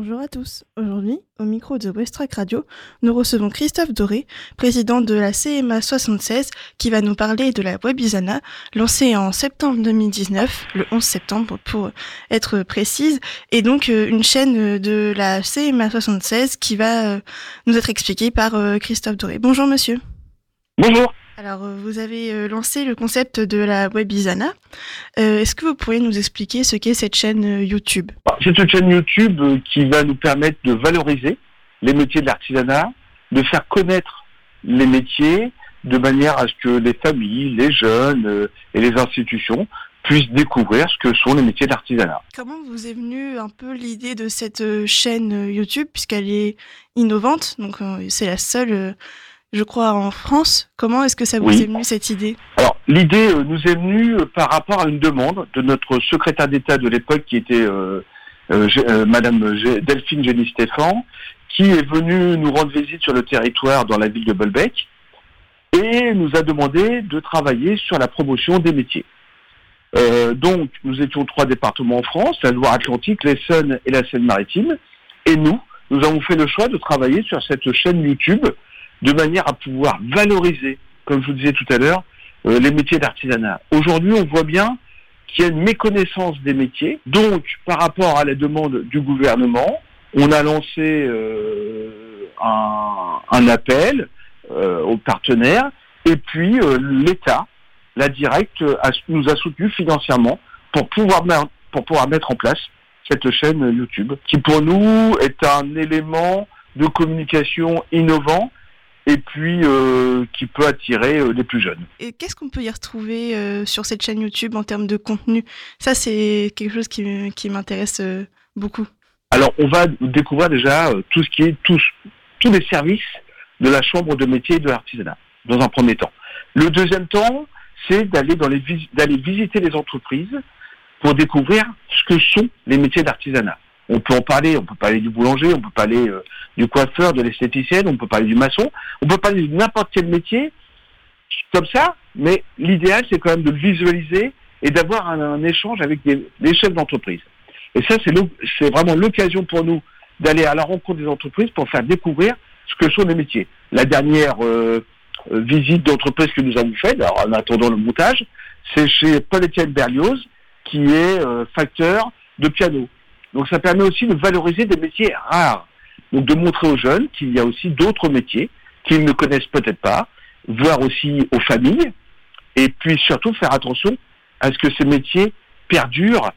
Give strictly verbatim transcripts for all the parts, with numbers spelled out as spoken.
Bonjour à tous. Aujourd'hui, au micro de Westrack Radio, nous recevons Christophe Doré, président de la C M A soixante-seize, qui va nous parler de la Webizana, lancée en septembre deux mille dix-neuf, le onze septembre pour être précise, et donc euh, une chaîne de la C M A soixante-seize qui va euh, nous être expliquée par euh, Christophe Doré. Bonjour monsieur. Bonjour. Alors, euh, vous avez euh, lancé le concept de la Webizana. Euh, est-ce que vous pourriez nous expliquer ce qu'est cette chaîne euh, YouTube ? C'est une chaîne YouTube euh, qui va nous permettre de valoriser les métiers de l'artisanat, de faire connaître les métiers de manière à ce que les familles, les jeunes euh, et les institutions puissent découvrir ce que sont les métiers de l'artisanat. Comment vous est venue un peu l'idée de cette euh, chaîne euh, YouTube, puisqu'elle est innovante, donc euh, c'est la seule... Euh, je crois, en France. Comment est-ce que ça vous oui. est venu, cette idée ? Alors, l'idée euh, nous est venue euh, par rapport à une demande de notre secrétaire d'État de l'époque, qui était euh, euh, euh, Madame G- Delphine Génie-Stéphan, qui est venue nous rendre visite sur le territoire dans la ville de Bolbec, et nous a demandé de travailler sur la promotion des métiers. Euh, donc, nous étions trois départements en France, la Loire-Atlantique, l'Essonne et la Seine-Maritime, et nous, nous avons fait le choix de travailler sur cette chaîne YouTube, de manière à pouvoir valoriser, comme je vous disais tout à l'heure, euh, les métiers d'artisanat. Aujourd'hui, on voit bien qu'il y a une méconnaissance des métiers. Donc, par rapport à la demande du gouvernement, on a lancé euh, un, un appel euh, aux partenaires, et puis euh, l'État, la Directe, a, nous a soutenus financièrement pour pouvoir, pour pouvoir mettre en place cette chaîne YouTube, qui pour nous est un élément de communication innovant, et puis euh, qui peut attirer euh, les plus jeunes. Et qu'est-ce qu'on peut y retrouver euh, sur cette chaîne YouTube en termes de contenu ? Ça, c'est quelque chose qui, qui m'intéresse euh, beaucoup. Alors, on va découvrir déjà euh, tout ce qui est tous, tous les services de la Chambre de métier et de l'artisanat, dans un premier temps. Le deuxième temps, c'est d'aller, dans les, d'aller visiter les entreprises pour découvrir ce que sont les métiers d'artisanat. On peut en parler, on peut parler du boulanger, on peut parler euh, du coiffeur, de l'esthéticienne, on peut parler du maçon, on peut parler de n'importe quel métier, comme ça, mais l'idéal, c'est quand même de le visualiser et d'avoir un, un échange avec des, des chefs d'entreprise. Et ça, c'est, c'est vraiment l'occasion pour nous d'aller à la rencontre des entreprises pour faire découvrir ce que sont les métiers. La dernière euh, euh, visite d'entreprise que nous avons faite, alors en attendant le montage, c'est chez Paul-Étienne Berlioz, qui est euh, facteur de piano. Donc ça permet aussi de valoriser des métiers rares. Donc de montrer aux jeunes qu'il y a aussi d'autres métiers qu'ils ne connaissent peut-être pas, voire aussi aux familles, et puis surtout faire attention à ce que ces métiers perdurent,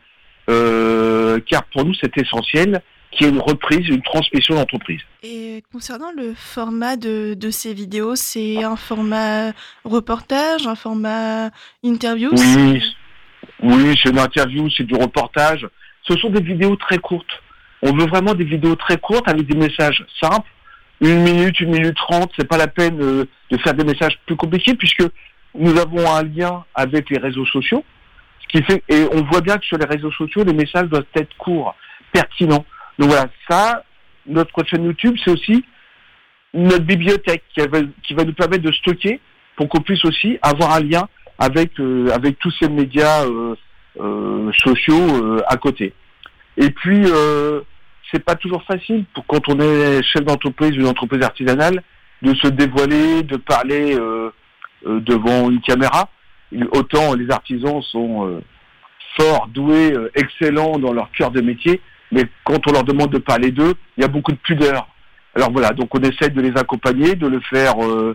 euh, car pour nous c'est essentiel qu'il y ait une reprise, une transmission d'entreprise. Et concernant le format de, de ces vidéos, c'est un format reportage, un format interview ? Oui, oui, c'est une interview, c'est du reportage. Ce sont des vidéos très courtes. On veut vraiment des vidéos très courtes avec des messages simples. Une minute, une minute trente, c'est pas la peine euh, de faire des messages plus compliqués puisque nous avons un lien avec les réseaux sociaux. Ce qui fait, et on voit bien que sur les réseaux sociaux, les messages doivent être courts, pertinents. Donc voilà, ça, notre chaîne YouTube, c'est aussi notre bibliothèque qui va, qui va nous permettre de stocker pour qu'on puisse aussi avoir un lien avec, euh, avec tous ces médias euh, Euh, sociaux euh, à côté. Et puis euh, c'est pas toujours facile pour quand on est chef d'entreprise ou une entreprise artisanale de se dévoiler, de parler euh, euh, devant une caméra. Autant les artisans sont euh, forts, doués, euh, excellents dans leur cœur de métier, mais quand on leur demande de parler d'eux, il y a beaucoup de pudeur. Alors voilà, donc on essaie de les accompagner, de le faire euh,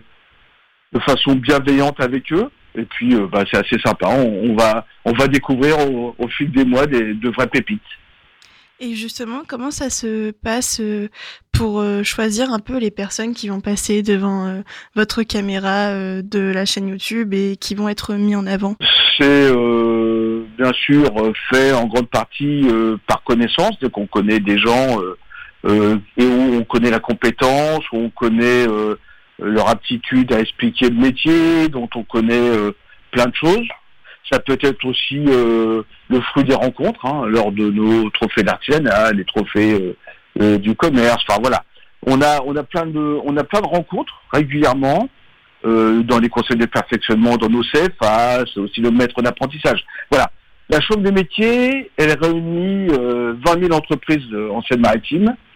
de façon bienveillante avec eux. Et puis, euh, bah, c'est assez sympa. On, on va, on va découvrir au, au fil des mois des, de vraies pépites. Et justement, comment ça se passe euh, pour euh, choisir un peu les personnes qui vont passer devant euh, votre caméra euh, de la chaîne YouTube et qui vont être mis en avant ? C'est euh, bien sûr fait en grande partie euh, par connaissance, dès qu'on connaît des gens euh, euh, et où on connaît la compétence, où on connaît euh, leur aptitude à expliquer le métier, dont on connaît euh, plein de choses. Ça peut être aussi euh, le fruit des rencontres, hein, lors de nos trophées d'artisanat, les trophées euh, euh, du commerce. Enfin voilà, on a on a plein de on a plein de rencontres régulièrement euh, dans les conseils de perfectionnement, dans nos C F A, c'est aussi le maître d'apprentissage. Voilà, la Chambre des métiers, elle réunit euh, vingt mille entreprises en Seine-Maritime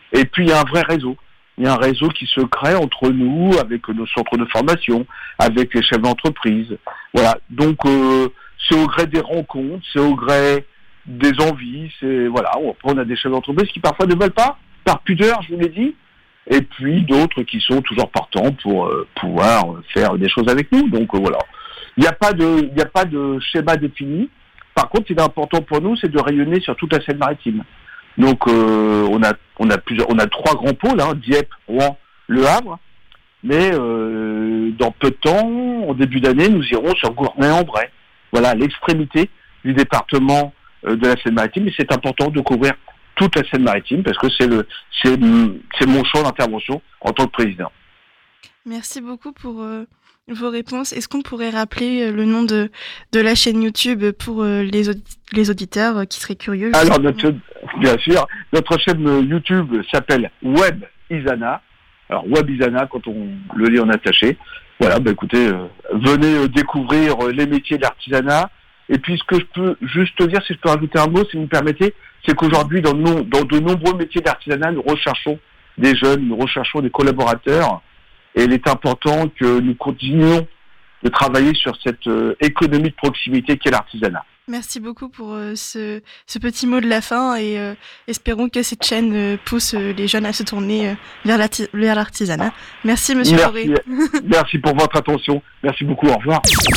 Et puis il y a un vrai réseau. Il y a un réseau qui se crée entre nous, avec nos centres de formation, avec les chefs d'entreprise. Voilà. Donc euh, c'est au gré des rencontres, c'est au gré des envies. C'est voilà. Après on a des chefs d'entreprise qui parfois ne veulent pas, par pudeur, je vous l'ai dit. Et puis d'autres qui sont toujours partants pour euh, pouvoir faire des choses avec nous. Donc euh, voilà. Il n'y a pas de, il n'y a pas de schéma défini. Par contre, ce qui est important pour nous, c'est de rayonner sur toute la Seine-Maritime. Donc, euh, on a, on a plusieurs, on a trois grands pôles, hein, Dieppe, Rouen, Le Havre. Mais euh, dans peu de temps, en début d'année, nous irons sur Gournay-en-Bray. Voilà, l'extrémité du département euh, de la Seine-Maritime. Et c'est important de couvrir toute la Seine-Maritime parce que c'est le, c'est, c'est mon champ d'intervention en tant que président. Merci beaucoup pour euh, vos réponses. Est-ce qu'on pourrait rappeler euh, le nom de, de la chaîne YouTube pour euh, les, audi- les auditeurs euh, qui seraient curieux? Alors, notre, bien sûr, notre chaîne YouTube s'appelle Web Isana. Alors, Web Isana, quand on le lit en attaché. Voilà, bah écoutez, euh, venez euh, découvrir euh, les métiers de l'artisanat. Et puis, ce que je peux juste dire, si je peux rajouter un mot, si vous me permettez, c'est qu'aujourd'hui, dans, no- dans de nombreux métiers d'artisanat, nous recherchons des jeunes, nous recherchons des collaborateurs. Et il est important que nous continuions de travailler sur cette euh, économie de proximité qu'est l'artisanat. Merci beaucoup pour euh, ce, ce petit mot de la fin et euh, espérons que cette chaîne euh, pousse euh, les jeunes à se tourner euh, vers, l'arti- vers l'artisanat. Merci Monsieur Doré. Merci. Merci pour votre attention. Merci beaucoup. Au revoir.